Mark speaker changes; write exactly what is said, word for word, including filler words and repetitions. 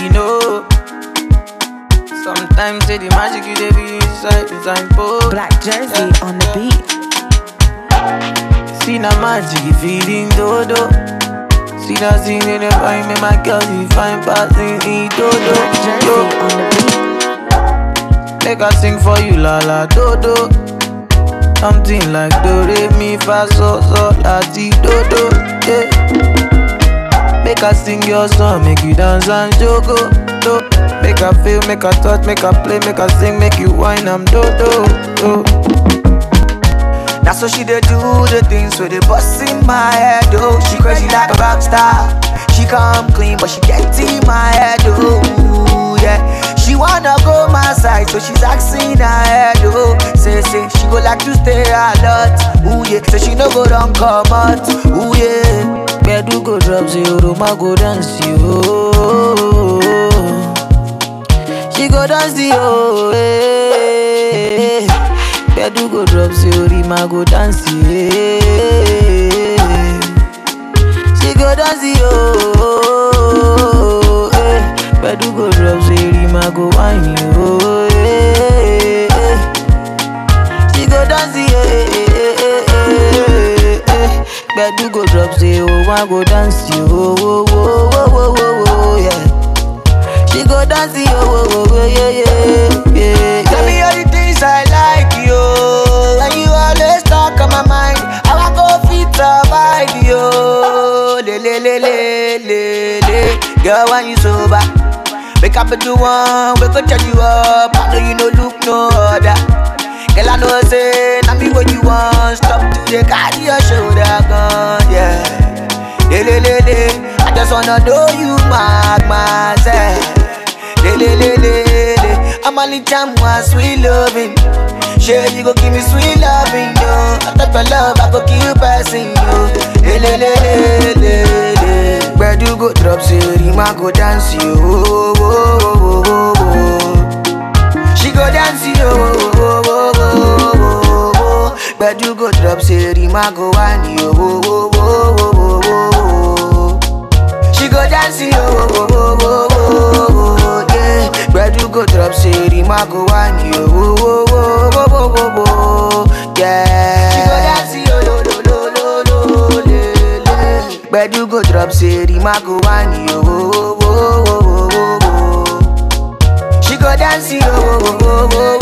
Speaker 1: you know. Sometimes say the magic you dey be inside the signpost.
Speaker 2: Black Jersey yeah. on the beat.
Speaker 1: See na magic you feeling dodo. See that scene in the find me my girl you find passing in dodo.
Speaker 2: Black Jersey on the beat.
Speaker 1: Make I sing for you la la dodo. Something like do re mi fa so so la ti do do, yeah. Make I sing your song, make you dance and jogo, do. Make I feel, make I touch, make I play, make I sing, make you whine, I'm do do, do. That's how she dey do the things with the bust in my head, oh. She crazy like a rock star. She come clean, but she get in my head, oh, yeah. She wanna go my side, so she's asking her head, oh. Say, say, she go like to stay a lot, ooh yeah. So she no go down come out, ooh yeah. Bedu go drop zero, ma go dance you, oh. She go dance you, oh, eh. Bedu go drop zero, ma go dance you, eh. She go dance you, oh, eh. Bedu go drop zero, ma go wine you, oh, eh. She go dance you, eh, eh, eh, eh, eh. Bedu go drop zero, ma go dance you, oh, oh, oh, oh, oh, oh, yeah. She go dance you, oh, oh, oh, yeah, yeah, yeah. Tell me all the things I like you, and you always talk on my mind. How I go fit survive you, le le le le le le. Girl, when you sober, wake up at the one, we go turn you up. I know you no look no other. Girl, I know say, now me what you want. Stop to the carry your shoulder gun, yeah. Le le le le, I just wanna know you mark myself. Le le le le le, I'm only time one sweet loving. Sure you go give me sweet loving, yo. I thought for love I go keep passing you. Le le le le le le. Where do you go drop zero, ma go dance you, oh, oh, oh, oh, oh. She go dance you, oh, oh, oh, oh, oh, oh. Where do you go drop zero, ma go wine you, oh, oh, oh, oh, oh, oh. She go dance you, oh, oh, oh, oh, oh, yeah. Where do you go drop zero, ma go wine you, oh, oh, oh, oh, oh, oh, oh, yeah. She go dance you, oh, oh, oh, oh, oh, oh. Where do you go drop zero, ma go wine you, oh, oh, oh, oh, oh, oh. She go dance you, oh, oh, oh, oh,